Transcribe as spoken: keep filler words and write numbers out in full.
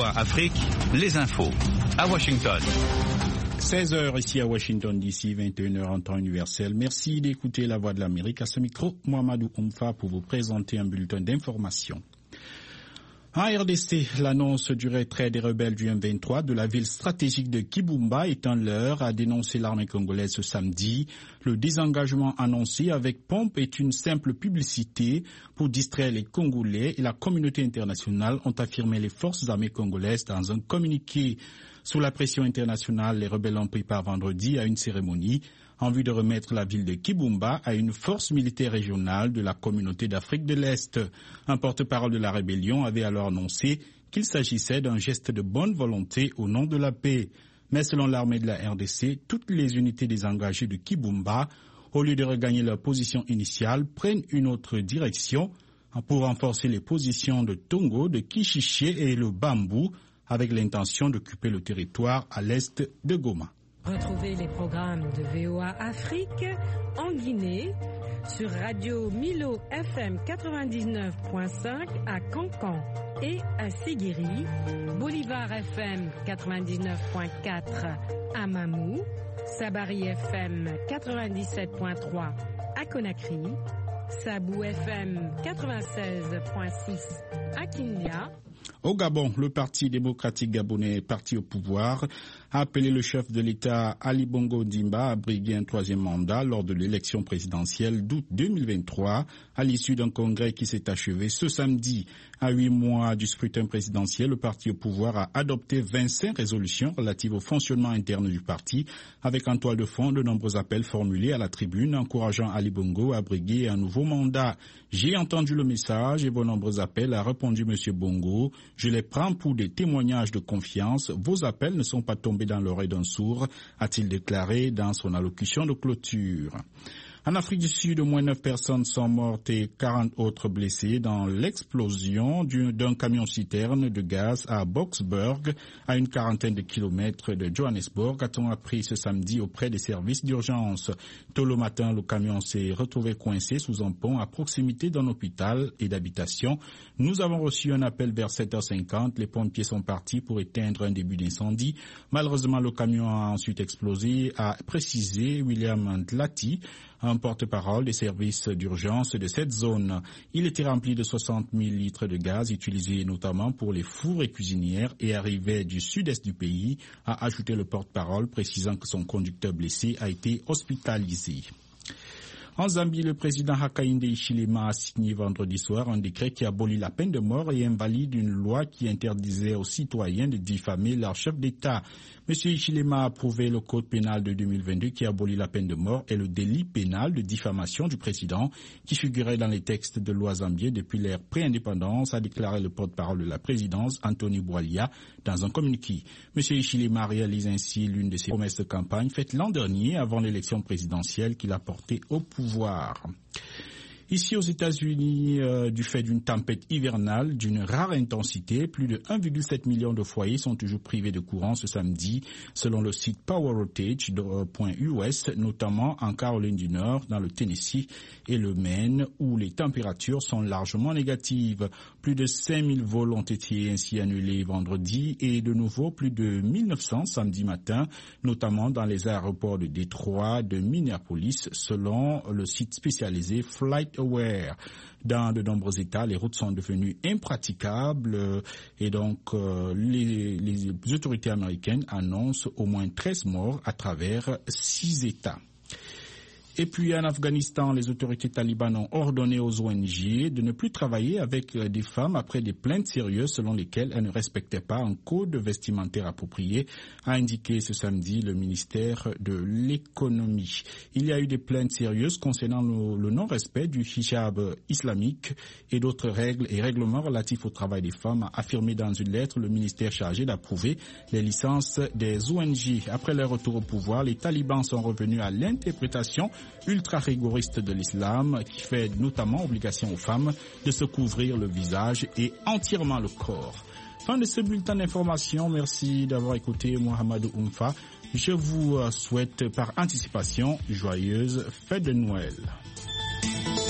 V O A Afrique, les infos. À Washington. seize heures ici à Washington D C, vingt et une heures en temps universel. Merci d'écouter La Voix de l'Amérique. À ce micro, Mohamedou Oumfa pour vous présenter un bulletin d'information. En R D C, l'annonce du retrait des rebelles du M vingt-trois de la ville stratégique de Kibumba étant l'heure, a dénoncé l'armée congolaise ce samedi. Le désengagement annoncé avec pompe est une simple publicité pour distraire les Congolais et la communauté internationale, ont affirmé les forces armées congolaises dans un communiqué. Sous la pression internationale, les rebelles ont pris part vendredi à une cérémonie en vue de remettre la ville de Kibumba à une force militaire régionale de la communauté d'Afrique de l'Est. Un porte-parole de la rébellion avait alors annoncé qu'il s'agissait d'un geste de bonne volonté au nom de la paix. Mais selon l'armée de la R D C, toutes les unités désengagées de Kibumba, au lieu de regagner leur position initiale, prennent une autre direction pour renforcer les positions de Tongo, de Kishiché et le Bambou, avec l'intention d'occuper le territoire à l'est de Goma. Retrouvez les programmes de V O A Afrique en Guinée sur Radio Milo F M quatre-vingt-dix-neuf point cinq à Cancan et à Sigiri, Bolivar F M quatre-vingt-dix-neuf point quatre à Mamou, Sabari F M quatre-vingt-dix-sept point trois à Conakry, Sabou F M quatre-vingt-seize point six à Kinya. Au Gabon, le Parti démocratique gabonais, parti au pouvoir, a appelé le chef de l'État Ali Bongo Ondimba à briguer un troisième mandat lors de l'élection présidentielle d'août deux mille vingt-trois, à l'issue d'un congrès qui s'est achevé ce samedi. À huit mois du scrutin présidentiel, le parti au pouvoir a adopté vingt-cinq résolutions relatives au fonctionnement interne du parti, avec en toile de fond de nombreux appels formulés à la tribune encourageant Ali Bongo à briguer un nouveau mandat. J'ai entendu le message et vos nombreux appels, a répondu M. Bongo. Je les prends pour des témoignages de confiance. Vos appels ne sont pas tombés dans l'oreille d'un sourd, a-t-il déclaré dans son allocution de clôture. En Afrique du Sud, au moins neuf personnes sont mortes et quarante autres blessées dans l'explosion d'un camion-citerne de gaz à Boksburg, à une quarantaine de kilomètres de Johannesburg, a-t-on appris ce samedi auprès des services d'urgence. Tôt le matin, le camion s'est retrouvé coincé sous un pont à proximité d'un hôpital et d'habitation. Nous avons reçu un appel vers sept heures cinquante. Les pompiers sont partis pour éteindre un début d'incendie. Malheureusement, le camion a ensuite explosé, a précisé William Ntlati, un porte-parole des services d'urgence de cette zone. Il était rempli de soixante mille litres de gaz, utilisés notamment pour les fours et cuisinières, et arrivait du sud-est du pays, a ajouté le porte-parole, précisant que son conducteur blessé a été hospitalisé. En Zambie, le président Hakainde Hichilema a signé vendredi soir un décret qui abolit la peine de mort et invalide une loi qui interdisait aux citoyens de diffamer leur chef d'État. M. Hichilema a approuvé le code pénal de deux mille vingt-deux qui abolit la peine de mort et le délit pénal de diffamation du président qui figurait dans les textes de loi zambiens depuis l'ère pré-indépendance, a déclaré le porte-parole de la présidence, Anthony Boualia, dans un communiqué. M. Hichilema réalise ainsi l'une de ses promesses de campagne faites l'an dernier avant l'élection présidentielle qu'il a portée au pouvoir. Ici aux États-Unis, euh, du fait d'une tempête hivernale d'une rare intensité, plus de un virgule sept million de foyers sont toujours privés de courant ce samedi, selon le site power outage point U S, notamment en Caroline du Nord, dans le Tennessee et le Maine, où les températures sont largement négatives. Plus de cinq mille vols ont été ainsi annulés vendredi et de nouveau plus de mille neuf cents samedi matin, notamment dans les aéroports de Détroit, de Minneapolis, selon le site spécialisé Flight Aware. Dans de nombreux États, les routes sont devenues impraticables et donc euh, les, les autorités américaines annoncent au moins treize morts à travers six États. Et puis en Afghanistan, les autorités talibanes ont ordonné aux O N G de ne plus travailler avec des femmes après des plaintes sérieuses selon lesquelles elles ne respectaient pas un code vestimentaire approprié, a indiqué ce samedi le ministère de l'économie. Il y a eu des plaintes sérieuses concernant le, le non-respect du hijab islamique et d'autres règles et règlements relatifs au travail des femmes, a affirmé dans une lettre le ministère chargé d'approuver les licences des O N G. Après leur retour au pouvoir, les talibans sont revenus à l'interprétation ultra-rigoriste de l'islam qui fait notamment obligation aux femmes de se couvrir le visage et entièrement le corps. Fin de ce bulletin d'information. Merci d'avoir écouté Mohamedou Oumfa. Je vous souhaite par anticipation joyeuse fête de Noël.